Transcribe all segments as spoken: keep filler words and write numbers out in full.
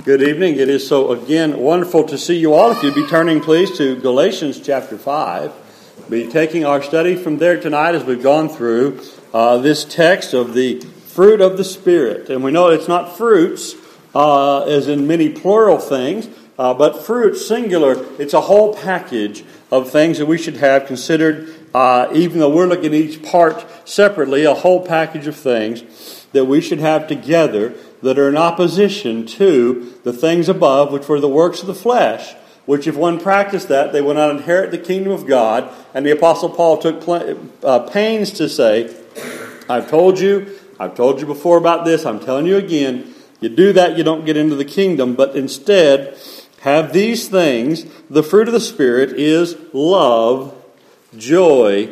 Good evening. It is so, again, wonderful to see you all. If you'd be turning, please, to Galatians chapter five. We'll be taking our study from there tonight as we've gone through uh, this text of the fruit of the Spirit. And we know it's not fruits, uh, as in many plural things, uh, but fruit, singular. It's a whole package of things that we should have considered, uh, even though we're looking at each part separately, a whole package of things that we should have together that are in opposition to the things above, which were the works of the flesh, which if one practiced that, they would not inherit the kingdom of God. And the Apostle Paul took pl- uh, pains to say, I've told you, I've told you before about this, I'm telling you again, you do that, you don't get into the kingdom, but instead have these things. The fruit of the Spirit is love, joy,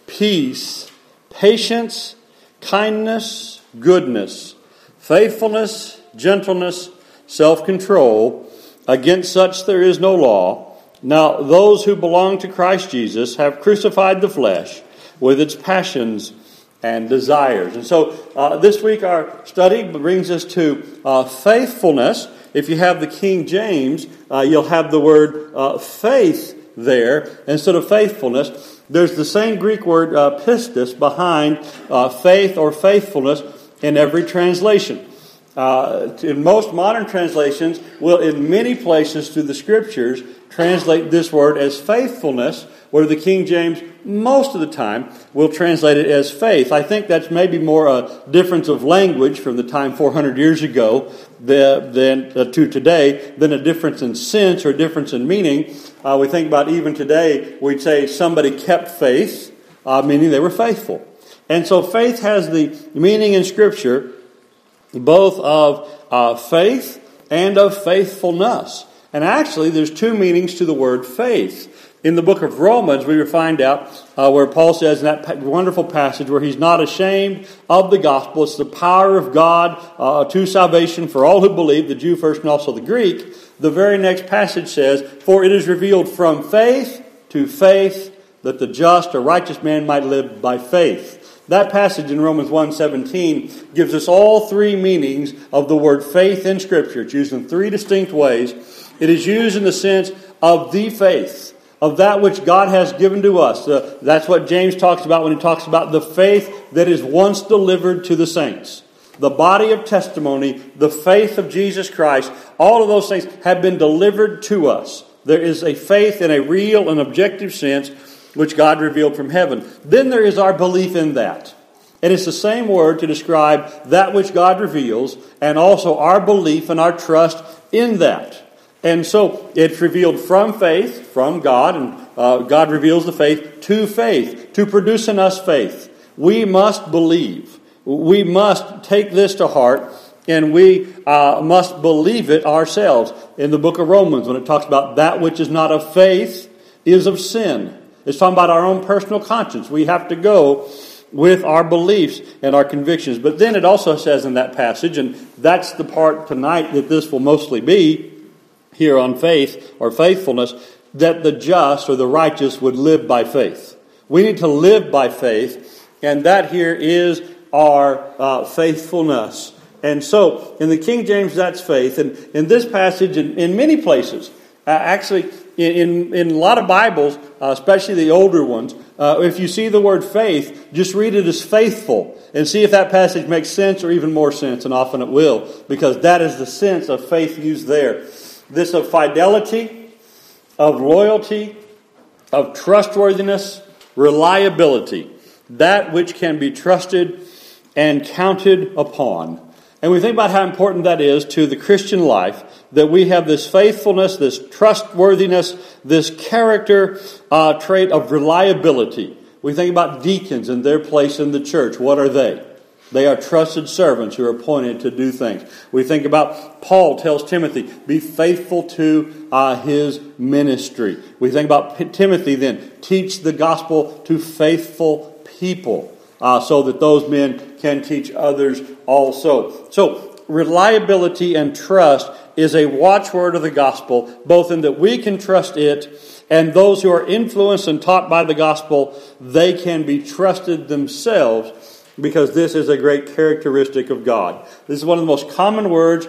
peace, patience, kindness, goodness, faithfulness, gentleness, self-control. Against such there is no law. Now those who belong to Christ Jesus have crucified the flesh with its passions and desires. And so uh, this week our study brings us to uh, faithfulness. If you have the King James, uh, you'll have the word uh, faith there instead of faithfulness. There's the same Greek word uh, pistis behind uh, faith or faithfulness in every translation. Uh, in most modern translations, will in many places through the Scriptures translate this word as faithfulness, where the King James most of the time will translate it as faith. I think that's maybe more a difference of language from the time four hundred years ago than uh, to today than a difference in sense or a difference in meaning. Uh, we think about even today, we'd say somebody kept faith, uh, meaning they were faithful. And so faith has the meaning in Scripture both of uh, faith and of faithfulness. And actually, there's two meanings to the word faith. In the book of Romans, we find out uh, where Paul says in that wonderful passage where he's not ashamed of the gospel. It's the power of God uh, to salvation for all who believe, the Jew first and also the Greek. The very next passage says, for it is revealed from faith to faith that the just or righteous man might live by faith. That passage in Romans one seventeen gives us all three meanings of the word faith in Scripture. It's used in three distinct ways. It is used in the sense of the faith, of that which God has given to us. Uh, that's what James talks about when he talks about the faith that is once delivered to the saints. The body of testimony, the faith of Jesus Christ, all of those things have been delivered to us. There is a faith in a real and objective sense which God revealed from heaven. Then there is our belief in that. And it's the same word to describe that which God reveals and also our belief and our trust in that. And so it's revealed from faith, from God, and uh, God reveals the faith to faith, to produce in us faith. We must believe. We must take this to heart, and we uh, must believe it ourselves. In the book of Romans, when it talks about that which is not of faith is of sin. It's talking about our own personal conscience. We have to go with our beliefs and our convictions. But then it also says in that passage, and that's the part tonight that this will mostly be, here on faith or faithfulness, that the just or the righteous would live by faith. We need to live by faith, and that here is our uh, faithfulness. And so, in the King James, that's faith. And in this passage, in, in many places, uh, actually, in, in, in a lot of Bibles, uh, especially the older ones, uh, if you see the word faith, just read it as faithful and see if that passage makes sense or even more sense, and often it will, because that is the sense of faith used there. This of fidelity, of loyalty, of trustworthiness, reliability, that which can be trusted and counted upon. And we think about how important that is to the Christian life, that we have this faithfulness, this trustworthiness, this character uh, trait of reliability. We think about deacons and their place in the church. What are they? They are trusted servants who are appointed to do things. We think about Paul tells Timothy, be faithful to uh, his ministry. We think about P- Timothy then, teach the gospel to faithful people. Uh, so that those men can teach others also. So, reliability and trust is a watchword of the gospel, both in that we can trust it, and those who are influenced and taught by the gospel, they can be trusted themselves, because this is a great characteristic of God. This is one of the most common words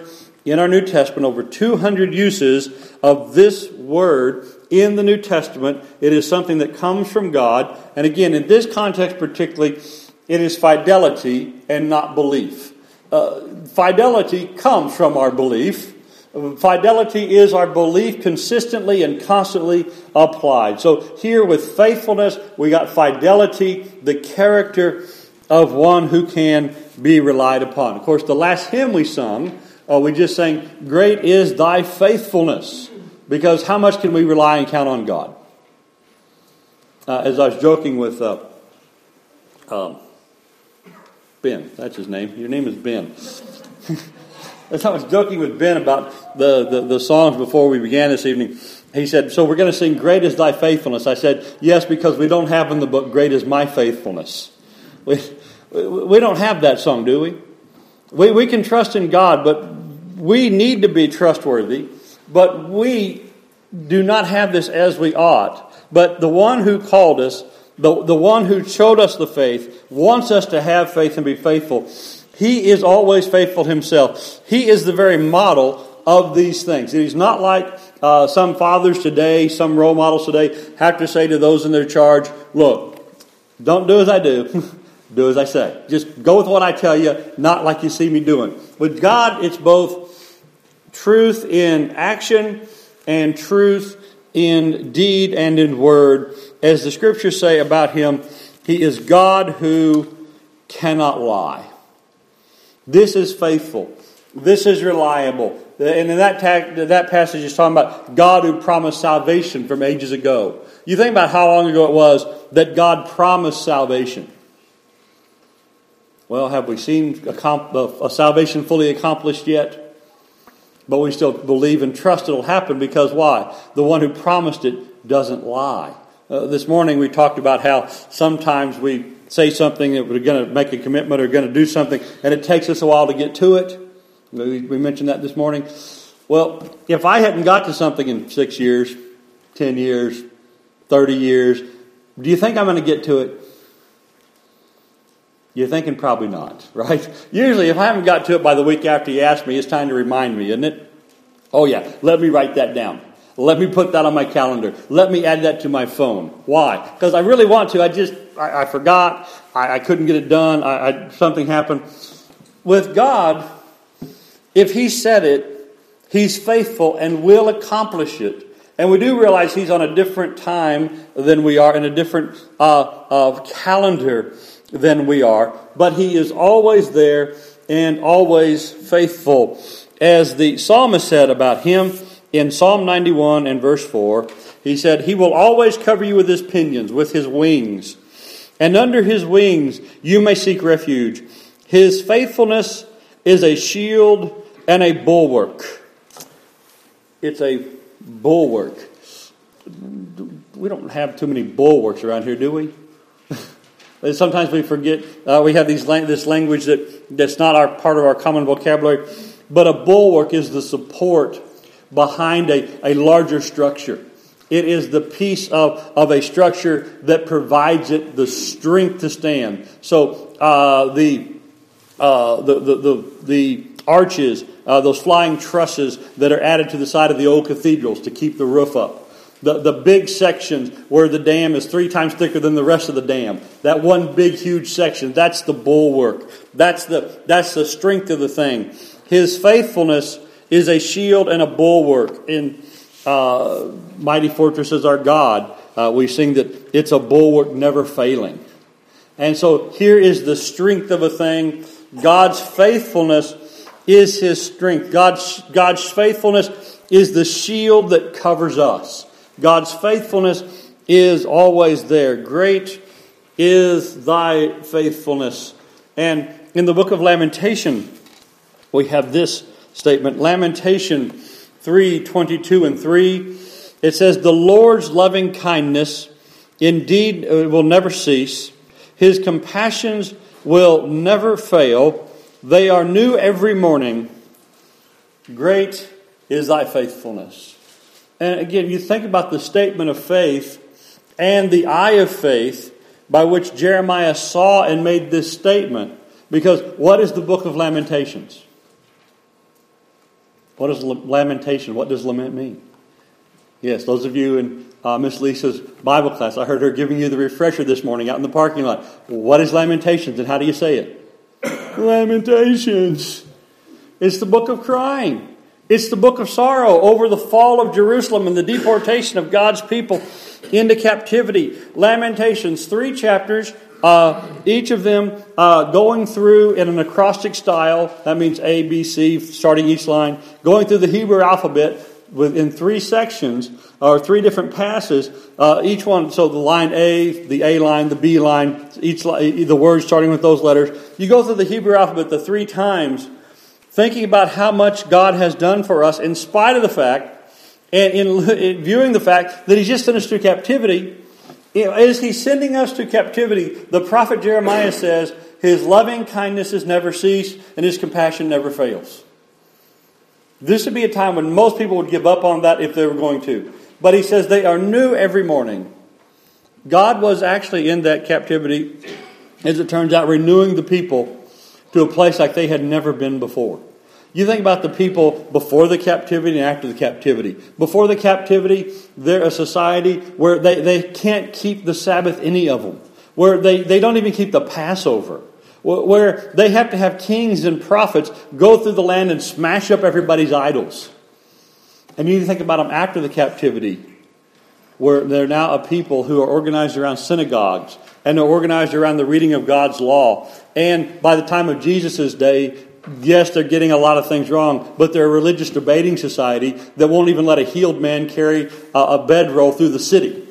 in our New Testament, over two hundred uses of this word in the New Testament. It is something that comes from God. And again, in this context particularly, it is fidelity and not belief. Uh, fidelity comes from our belief. Fidelity is our belief consistently and constantly applied. So here with faithfulness, we got fidelity, the character of one who can be relied upon. Of course, the last hymn we sung, uh, we just sang, "Great is thy faithfulness." Because how much can we rely and count on God? Uh, as I was joking with uh, um, Ben, that's his name. Your name is Ben. As I was joking with Ben about the, the, the songs before we began this evening, he said, so we're going to sing "Great is thy faithfulness." I said, yes, because we don't have in the book, "Great is my faithfulness." We, we don't have that song, do we? We, we can trust in God, but we need to be trustworthy. But we do not have this as we ought. But the one who called us, the, the one who showed us the faith, wants us to have faith and be faithful. He is always faithful himself. He is the very model of these things. He's not like uh, some fathers today, some role models today, have to say to those in their charge, look, don't do as I do, do as I say. Just go with what I tell you, not like you see me doing. With God, it's both truth in action and truth in deed and in word. As the Scriptures say about Him, He is God who cannot lie. This is faithful. This is reliable. And in that, ta- that passage is talking about God who promised salvation from ages ago. You think about how long ago it was that God promised salvation. Well, have we seen a, comp- a salvation fully accomplished yet? But we still believe and trust it'll happen because why? The one who promised it doesn't lie. Uh, this morning we talked about how sometimes we say something that we're going to make a commitment or going to do something, and it takes us a while to get to it. We, we mentioned that this morning. Well, if I hadn't got to something in six years, ten years, thirty years, do you think I'm going to get to it? You're thinking probably not, right? Usually if I haven't got to it by the week after you ask me, it's time to remind me, isn't it? Oh yeah, let me write that down. Let me put that on my calendar. Let me add that to my phone. Why? Because I really want to. I just, I, I forgot. I, I couldn't get it done. I, I, something happened. With God, if He said it, He's faithful and will accomplish it. And we do realize He's on a different time than we are, in a different uh, uh, calendar than we are. But He is always there and always faithful. As the psalmist said about Him, in Psalm ninety-one and verse four, he said, He will always cover you with His pinions, with His wings. And under His wings you may seek refuge. His faithfulness is a shield and a bulwark. It's a bulwark. We don't have too many bulwarks around here, do we? Sometimes we forget, uh, we have these this language that, that's not our part of our common vocabulary. But a bulwark is the support behind a, a larger structure. It is the piece of, of a structure that provides it the strength to stand. So uh, the, uh, the, the, the, the arches, uh, those flying trusses that are added to the side of the old cathedrals to keep the roof up. The, the big sections where the dam is three times thicker than the rest of the dam. That one big, huge section, that's the bulwark. That's the, that's the strength of the thing. His faithfulness is a shield and a bulwark. In uh, Mighty Fortress is Our God, uh, we sing that it's a bulwark never failing. And so here is the strength of a thing. God's faithfulness is His strength. God's, God's faithfulness is the shield that covers us. God's faithfulness is always there. Great is thy faithfulness. And in the book of Lamentation, we have this statement, Lamentation three, twenty-two and three. It says, The Lord's loving kindness indeed will never cease. His compassions will never fail. They are new every morning. Great is thy faithfulness. And again, you think about the statement of faith and the eye of faith by which Jeremiah saw and made this statement. Because what is the book of Lamentations? What is lamentation? What does lament mean? Yes, those of you in uh, Miss Lisa's Bible class, I heard her giving you the refresher this morning out in the parking lot. What is Lamentations and how do you say it? Lamentations. It's the book of crying. It's the book of sorrow over the fall of Jerusalem and the deportation of God's people into captivity. Lamentations, three chapters, uh, each of them uh, going through in an acrostic style. That means A, B, C, starting each line. Going through the Hebrew alphabet within three sections, or three different passes. Uh, each one, so the line A, the A line, the B line, each the words starting with those letters. You go through the Hebrew alphabet the three times, thinking about how much God has done for us in spite of the fact, and in, in viewing the fact that He's just sent us to captivity. As He's sending us to captivity, the prophet Jeremiah says, His loving kindness has never ceased, and His compassion never fails. This would be a time when most people would give up on that if they were going to. But he says they are new every morning. God was actually in that captivity, as it turns out, renewing the people to a place like they had never been before. You think about the people before the captivity and after the captivity. Before the captivity, they're a society where they, they can't keep the Sabbath, any of them. Where they, they don't even keep the Passover. Where they have to have kings and prophets go through the land and smash up everybody's idols. And you think about them after the captivity, where they're now a people who are organized around synagogues, and they're organized around the reading of God's law. And by the time of Jesus' day, yes, they're getting a lot of things wrong, but they're a religious debating society that won't even let a healed man carry a bedroll through the city.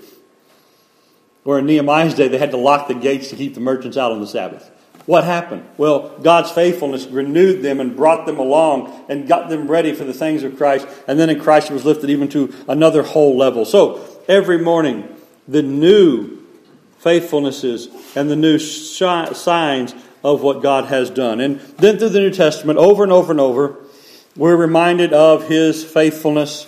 Where in Nehemiah's day, they had to lock the gates to keep the merchants out on the Sabbath. What happened? Well, God's faithfulness renewed them and brought them along and got them ready for the things of Christ. And then in Christ it was lifted even to another whole level. So every morning, the new faithfulnesses and the new shi- signs of what God has done. And then through the New Testament, over and over and over, we're reminded of His faithfulness.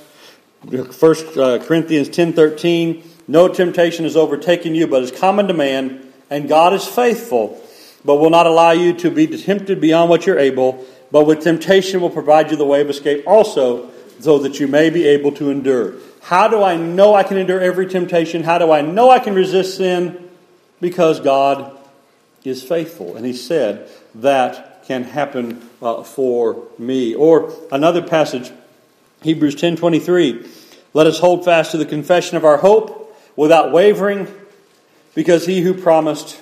First Corinthians ten thirteen, no temptation has overtaken you, but is common to man, and God is faithful, but will not allow you to be tempted beyond what you're able, but with temptation will provide you the way of escape also, so that you may be able to endure. How do I know I can endure every temptation? How do I know I can resist sin? Because God is faithful. And He said that can happen uh, for me. Or another passage, Hebrews ten twenty-three. Let us hold fast to the confession of our hope without wavering, because He who promised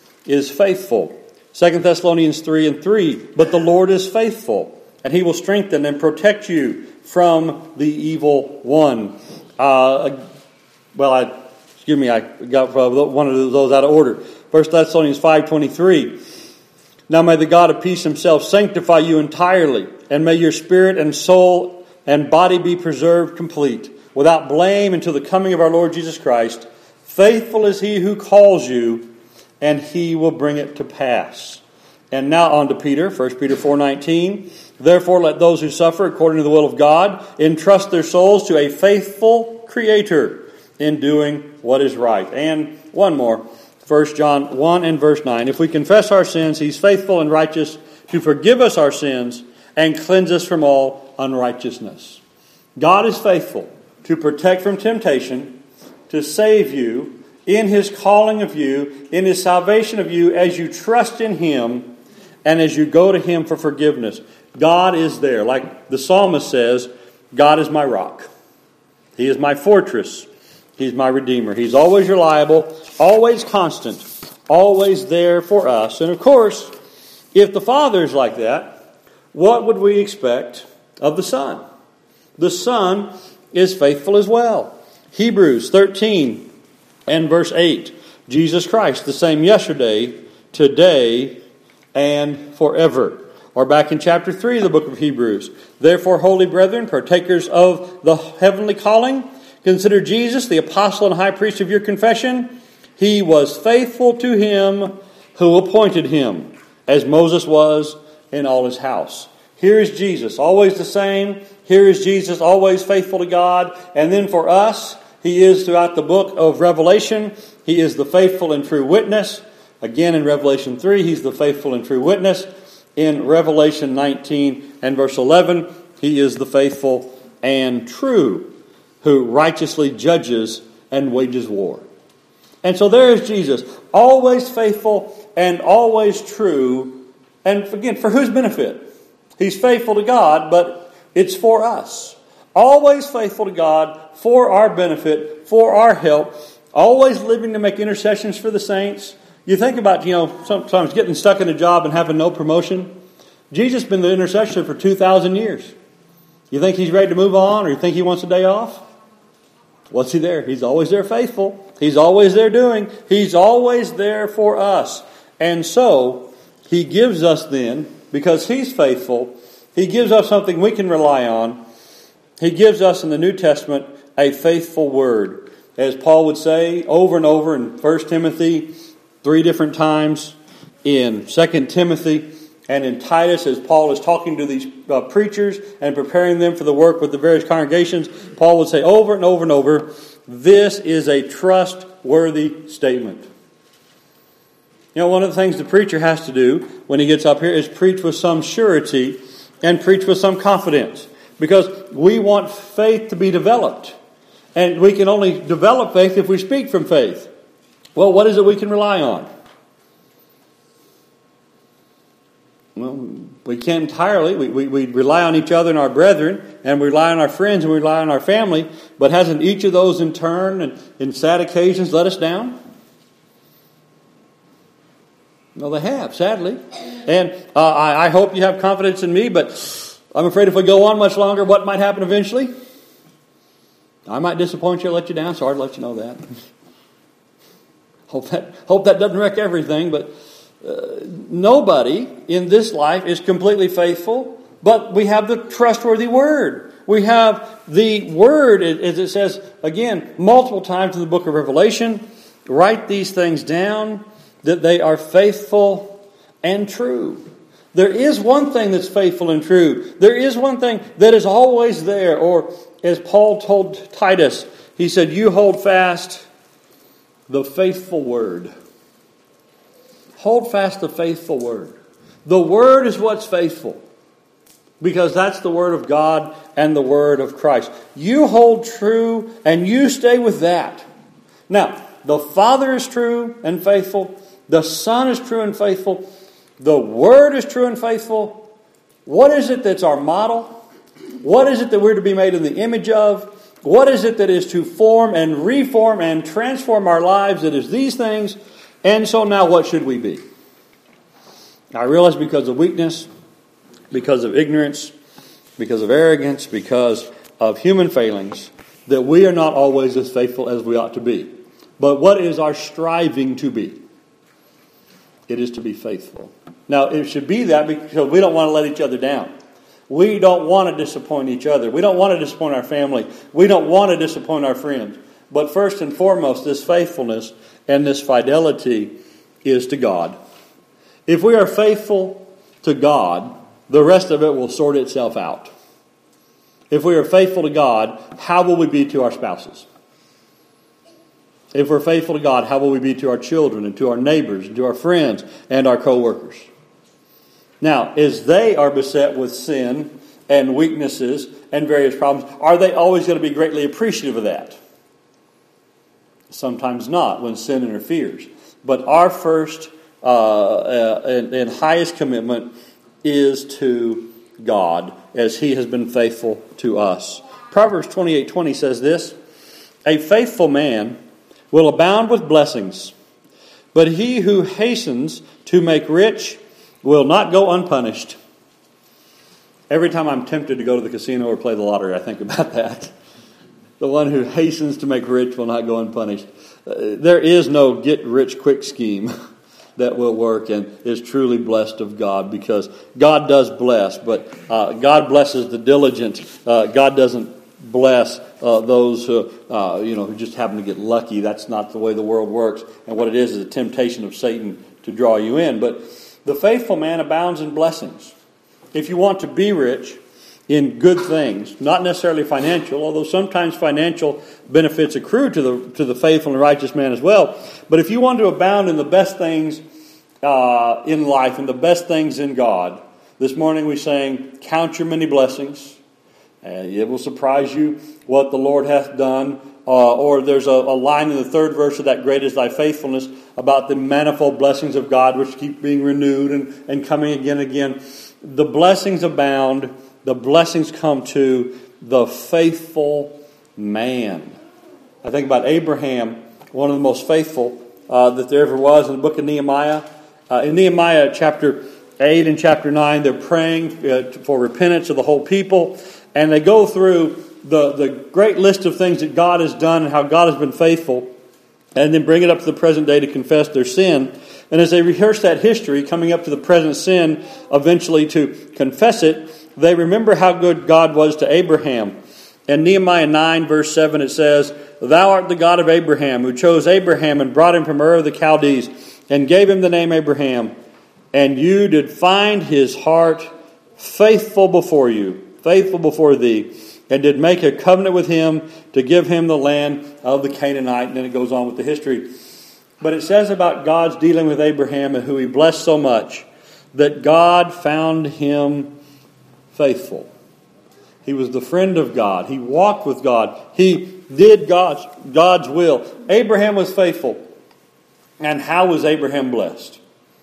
is faithful. Second Thessalonians three and three. But the Lord is faithful, and He will strengthen and protect you from the evil one. Uh, well, I, excuse me, I got one of those out of order. First Thessalonians five twenty-three. Now may the God of peace Himself sanctify you entirely, and may your spirit and soul and body be preserved complete, without blame until the coming of our Lord Jesus Christ. Faithful is He who calls you, and He will bring it to pass. And now on to Peter, First Peter four nineteen. Therefore let those who suffer according to the will of God entrust their souls to a faithful Creator in doing what is right. And one more, First John one and verse nine. If we confess our sins, He's faithful and righteous to forgive us our sins and cleanse us from all unrighteousness. God is faithful to protect from temptation, to save you in His calling of you, in His salvation of you, as you trust in Him and as you go to Him for forgiveness. God is there. Like the psalmist says, God is my rock. He is my fortress. He's my Redeemer. He's always reliable, always constant, always there for us. And of course, if the Father is like that, what would we expect of the Son? The Son is faithful as well. Hebrews thirteen and verse eight. Jesus Christ, the same yesterday, today, and forever. Or back in chapter three of the book of Hebrews. Therefore, holy brethren, partakers of the heavenly calling, consider Jesus, the apostle and high priest of your confession. He was faithful to Him who appointed Him, as Moses was in all his house. Here is Jesus, always the same. Here is Jesus, always faithful to God. And then for us, He is throughout the book of Revelation. He is the faithful and true witness. Again in Revelation three, He's the faithful and true witness. In Revelation nineteen and verse eleven, He is the faithful and true, who righteously judges and wages war. And so there is Jesus, always faithful and always true. And again, for whose benefit? He's faithful to God, but it's for us. Always faithful to God, for our benefit, for our help. Always living to make intercessions for the saints. You think about, you know, sometimes getting stuck in a job and having no promotion. Jesus has been the intercessor for two thousand years. You think He's ready to move on, or you think He wants a day off? What's He there? He's always there faithful. He's always there doing. He's always there for us. And so, He gives us then, because He's faithful, He gives us something we can rely on. He gives us in the New Testament a faithful word. As Paul would say over and over in First Timothy, three different times, in Second Timothy, and in Titus, as Paul is talking to these uh, preachers and preparing them for the work with the various congregations, Paul would say over and over and over, this is a trustworthy statement. You know, one of the things the preacher has to do when he gets up here is preach with some surety and preach with some confidence. Because we want faith to be developed. And we can only develop faith if we speak from faith. Well, what is it we can rely on? Well, we can't entirely. We, we, we rely on each other and our brethren, and we rely on our friends, and we rely on our family. But hasn't each of those in turn and in sad occasions let us down? No, they have, sadly. And uh, I, I hope you have confidence in me, but I'm afraid if we go on much longer, what might happen eventually? I might disappoint you or let you down. Sorry to let you know that. Hope that, hope that doesn't wreck everything, but uh, nobody in this life is completely faithful, but we have the trustworthy Word. We have the Word, as it says, again, multiple times in the book of Revelation, write these things down, that they are faithful and true. There is one thing that's faithful and true. There is one thing that is always there. Or as Paul told Titus, he said, you hold fast the faithful word. Hold fast the faithful word. The word is what's faithful. Because that's the word of God and the word of Christ. You hold true and you stay with that. Now, the Father is true and faithful. The Son is true and faithful. The Word is true and faithful. What is it that's our model? What is it that we're to be made in the image of? What is it that is to form and reform and transform our lives? It is these things. And so now what should we be? I realize because of weakness, because of ignorance, because of arrogance, because of human failings, that we are not always as faithful as we ought to be. But what is our striving to be? It is to be faithful. Now, it should be that because we don't want to let each other down. We don't want to disappoint each other. We don't want to disappoint our family. We don't want to disappoint our friends. But first and foremost, this faithfulness and this fidelity is to God. If we are faithful to God, the rest of it will sort itself out. If we are faithful to God, how will we be to our spouses? If we're faithful to God, how will we be to our children and to our neighbors and to our friends and our co-workers? Now, as they are beset with sin and weaknesses and various problems, are they always going to be greatly appreciative of that? Sometimes not, when sin interferes. But our first uh, uh, and, and highest commitment is to God, as He has been faithful to us. Proverbs twenty-eight twenty says this, a faithful man will abound with blessings, but he who hastens to make rich will not go unpunished. Every time I'm tempted to go to the casino or play the lottery, I think about that. The one who hastens to make rich will not go unpunished. Uh, there is no get-rich-quick scheme that will work and is truly blessed of God, because God does bless, but uh, God blesses the diligent. Uh, God doesn't bless uh, those who, uh, you know, who just happen to get lucky. That's not the way the world works. And what it is is a temptation of Satan to draw you in. But the faithful man abounds in blessings. If you want to be rich in good things, not necessarily financial, although sometimes financial benefits accrue to the to the faithful and righteous man as well. But if you want to abound in the best things uh, in life and the best things in God, this morning we sang, count your many blessings. And it will surprise you what the Lord hath done. Uh, or there's a, a line in the third verse of that great is thy faithfulness about the manifold blessings of God which keep being renewed and, and coming again and again. The blessings abound. The blessings come to the faithful man. I think about Abraham, one of the most faithful uh, that there ever was in the book of Nehemiah. Uh, in Nehemiah chapter eight and chapter nine, they're praying uh, for repentance of the whole people. And they go through the, the great list of things that God has done and how God has been faithful. And then bring it up to the present day to confess their sin. And as they rehearse that history, coming up to the present sin, eventually to confess it, they remember how good God was to Abraham. In Nehemiah nine, verse seven, it says, Thou art the God of Abraham, who chose Abraham and brought him from Ur of the Chaldees, and gave him the name Abraham. And you did find his heart faithful before you, faithful before thee, and did make a covenant with him to give him the land of the Canaanite. And then it goes on with the history. But it says about God's dealing with Abraham and who he blessed so much, that God found him faithful. He was the friend of God. He walked with God. He did God's, God's will. Abraham was faithful. And how was Abraham blessed?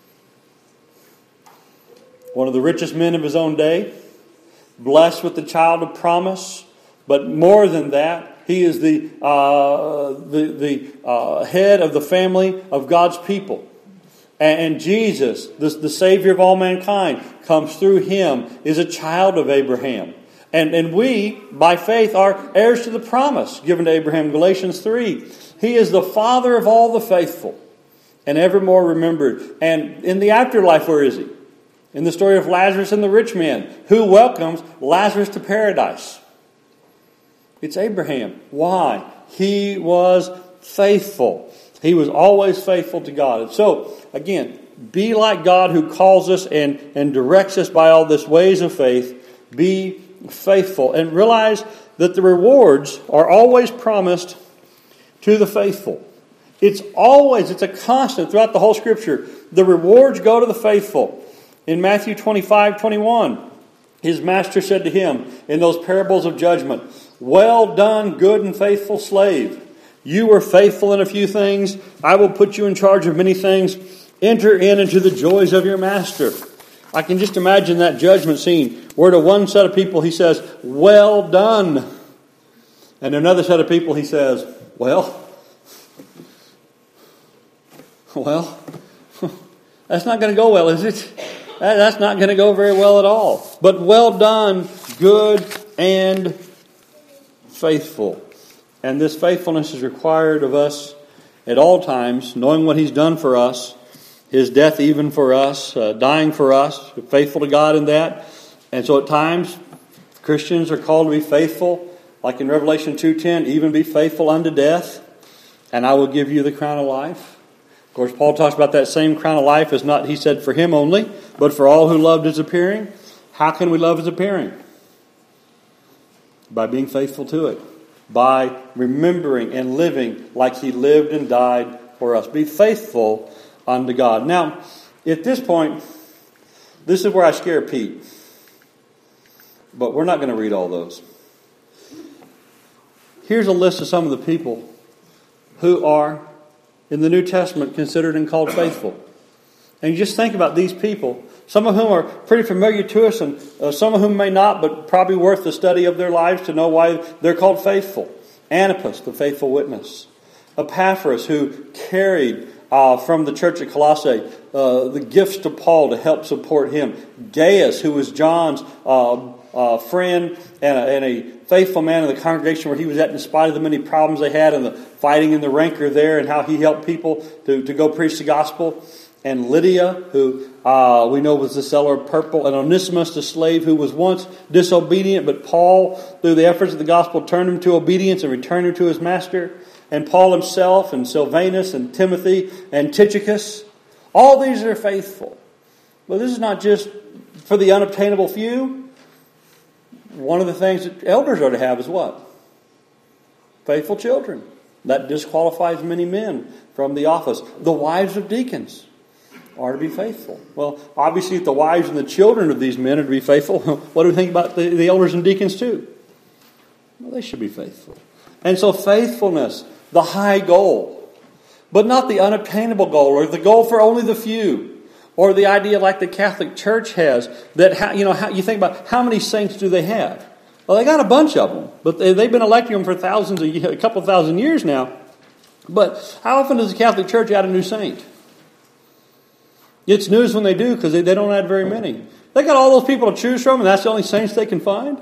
One of the richest men of his own day, blessed with the child of promise, but more than that, he is the uh, the, the uh, head of the family of God's people. And, and Jesus, the, the Savior of all mankind, comes through him, is a child of Abraham. And, and we, by faith, are heirs to the promise given to Abraham, Galatians three. He is the father of all the faithful, and evermore remembered. And in the afterlife, where is he? In the story of Lazarus and the rich man, who welcomes Lazarus to paradise? It's Abraham. Why? He was faithful. He was always faithful to God. And so, again, be like God who calls us and, and directs us by all this ways of faith. Be faithful. And realize that the rewards are always promised to the faithful. It's always, it's a constant throughout the whole Scripture. The rewards go to the faithful. In Matthew twenty-five, twenty-one, his master said to him in those parables of judgment, Well done, good and faithful slave. You were faithful in a few things. I will put you in charge of many things. Enter in into the joys of your master. I can just imagine that judgment scene where to one set of people he says, Well done. And another set of people he says, Well, well, that's not going to go well, is it? That's not going to go very well at all. But well done, good and faithful. And this faithfulness is required of us at all times, knowing what he's done for us, his death even for us, uh, dying for us, faithful to God in that. And so at times, Christians are called to be faithful, like in Revelation two ten, even be faithful unto death, and I will give you the crown of life. Of course, Paul talks about that same crown of life as not, he said, for him only, but for all who loved his appearing. How can we love his appearing? By being faithful to it. By remembering and living like he lived and died for us. Be faithful unto God. Now, at this point, this is where I scare Pete. But we're not going to read all those. Here's a list of some of the people who are in the New Testament considered and called faithful. And you just think about these people, some of whom are pretty familiar to us and uh, some of whom may not, but probably worth the study of their lives to know why they're called faithful. Antipas, the faithful witness. Epaphras, who carried uh, from the church at Colossae uh, the gifts to Paul to help support him. Gaius, who was John's uh, uh, friend and a, and a faithful man in the congregation where he was at in spite of the many problems they had and the fighting and the rancor there, and how he helped people to, to go preach the gospel. And Lydia, who uh, we know was the seller of purple. And Onesimus, the slave who was once disobedient, but Paul, through the efforts of the gospel, turned him to obedience and returned him to his master. And Paul himself, and Silvanus, and Timothy, and Tychicus. All these are faithful. But this is not just for the unobtainable few. One of the things that elders are to have is what? Faithful children. That disqualifies many men from the office. The wives of deacons are to be faithful. Well, obviously if the wives and the children of these men are to be faithful, what do we think about the, the elders and deacons too? Well, they should be faithful. And so faithfulness, the high goal, but not the unattainable goal or the goal for only the few, or the idea like the Catholic Church has that how, you know how you think about how many saints do they have? Well, they got a bunch of them, but they, they've been electing them for thousands of a couple thousand years now. But how often does the Catholic Church add a new saint? It's news when they do because they, they don't add very many. They got all those people to choose from, and that's the only saints they can find.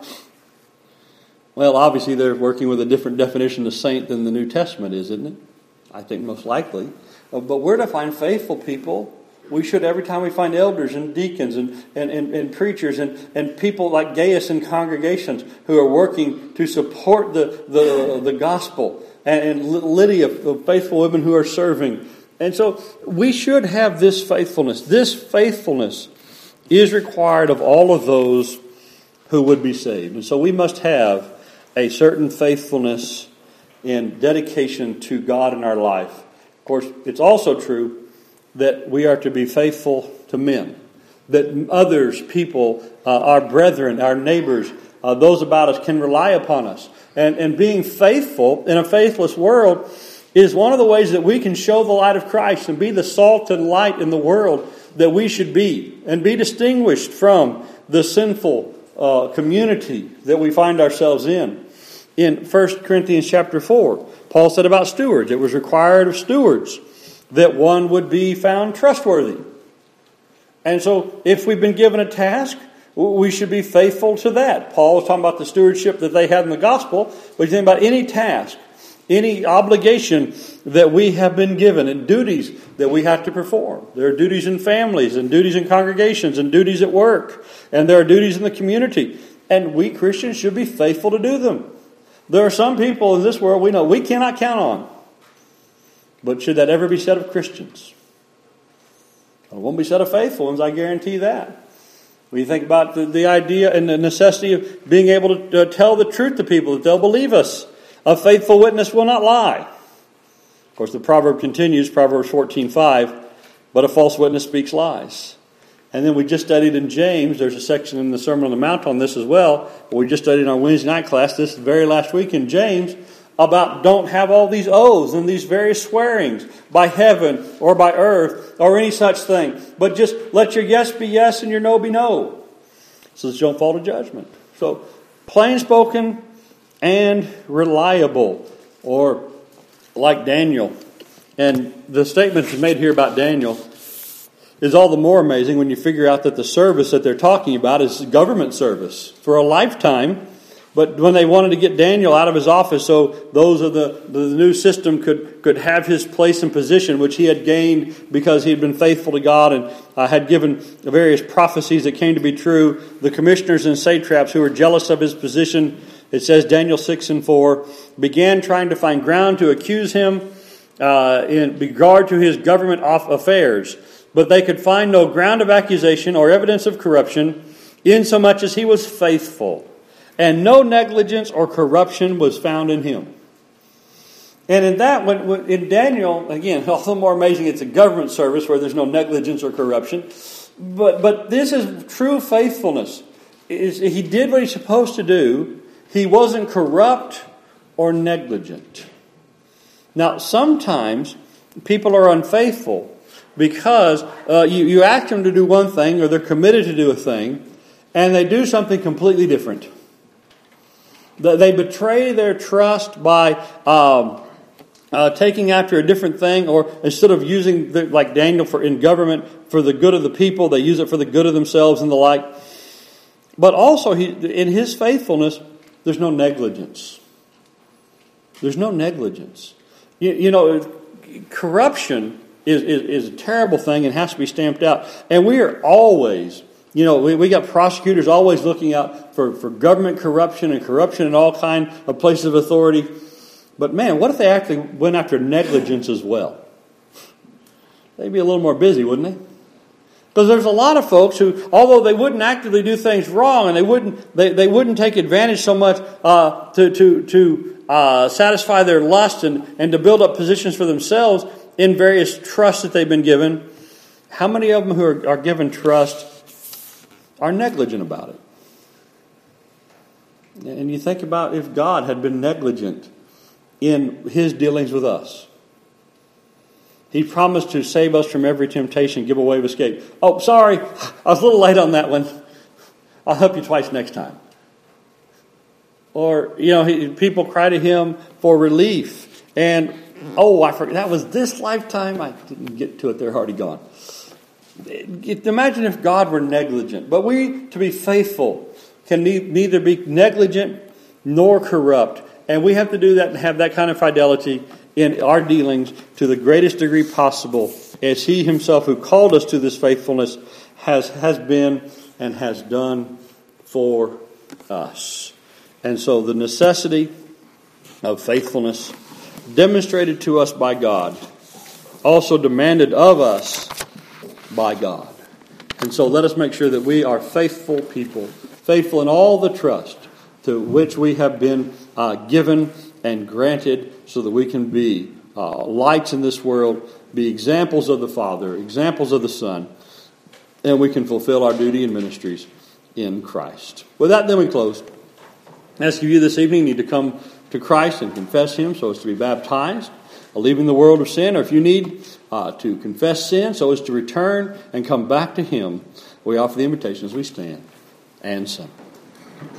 Well, obviously they're working with a different definition of saint than the New Testament is, isn't it? I think most likely. But we're to find faithful people. We should, every time we find elders and deacons and, and, and, and preachers and, and people like Gaius in congregations who are working to support the, the, the gospel, and, and Lydia, the faithful women who are serving. And so we should have this faithfulness. This faithfulness is required of all of those who would be saved. And so we must have a certain faithfulness in dedication to God in our life. Of course, it's also true that we are to be faithful to men, that others, people, uh, our brethren, our neighbors, uh, those about us can rely upon us. And, and being faithful in a faithless world is one of the ways that we can show the light of Christ and be the salt and light in the world that we should be, and be distinguished from the sinful uh, community that we find ourselves in. In First Corinthians chapter four, Paul said about stewards, it was required of stewards that one would be found trustworthy. And so if we've been given a task, we should be faithful to that. Paul was talking about the stewardship that they had in the gospel, but you think about any task, any obligation that we have been given, and duties that we have to perform. There are duties in families, and duties in congregations, and duties at work, and there are duties in the community. And we Christians should be faithful to do them. There are some people in this world we know we cannot count on. But should that ever be said of Christians? It won't be said of faithful ones, I guarantee that. When you think about the, the idea and the necessity of being able to uh, tell the truth to people, that they'll believe us. A faithful witness will not lie. Of course, the proverb continues, Proverbs fourteen five, but a false witness speaks lies. And then we just studied in James, there's a section in the Sermon on the Mount on this as well, but we just studied in our Wednesday night class this very last week in James, about don't have all these oaths and these various swearings by heaven or by earth or any such thing. But just let your yes be yes and your no be no, so that you don't fall to judgment. So, plain spoken and reliable, or like Daniel. And the statement that's made here about Daniel is all the more amazing when you figure out that the service that they're talking about is government service for a lifetime. But when they wanted to get Daniel out of his office so those of the, the new system could, could have his place and position, which he had gained because he had been faithful to God and uh, had given various prophecies that came to be true, the commissioners and satraps who were jealous of his position, it says Daniel six and four, began trying to find ground to accuse him uh, in regard to his government affairs. But they could find no ground of accusation or evidence of corruption, insomuch as he was faithful. And no negligence or corruption was found in him. And in that, when, when, in Daniel, again, all the more amazing, it's a government service where there's no negligence or corruption. But but this is true faithfulness. Is he did what he's supposed to do. He wasn't corrupt or negligent. Now, sometimes people are unfaithful because uh, you, you ask them to do one thing, or they're committed to do a thing, and they do something completely different. They betray their trust by um, uh, taking after a different thing, or instead of using, the, like Daniel, for in government for the good of the people, they use it for the good of themselves and the like. But also, he, in his faithfulness, there's no negligence. There's no negligence. You, you know, corruption is, is, is a terrible thing and has to be stamped out. And we are always... You know, we, we got prosecutors always looking out for, for government corruption and corruption in all kinds of places of authority. But man, what if they actually went after negligence as well? They'd be a little more busy, wouldn't they? Because there's a lot of folks who, although they wouldn't actively do things wrong, and they wouldn't they, they wouldn't take advantage so much uh, to to to uh, satisfy their lust and, and to build up positions for themselves in various trusts that they've been given. How many of them who are, are given trust are negligent about it? And you think about if God had been negligent in His dealings with us. He promised to save us from every temptation, give a way of escape. Oh, sorry, I was a little late on that one. I'll help you twice next time. Or, you know, he, people cry to Him for relief. And, oh, I forgot, that was this lifetime. I didn't get to it. They're already gone. Imagine if God were negligent. But we, to be faithful, can ne- neither be negligent nor corrupt. And we have to do that and have that kind of fidelity in our dealings to the greatest degree possible, as He Himself who called us to this faithfulness has, has been and has done for us. And so the necessity of faithfulness demonstrated to us by God, also demanded of us by God. And so let us make sure that we are faithful people, faithful in all the trust to which we have been uh, given and granted, so that we can be uh, lights in this world, be examples of the Father, examples of the Son, and we can fulfill our duty and ministries in Christ. With that, then we close. I ask you this evening, you need to come to Christ and confess Him so as to be baptized, leaving the world of sin, or if you need uh, to confess sin so as to return and come back to Him, we offer the invitation as we stand and sing.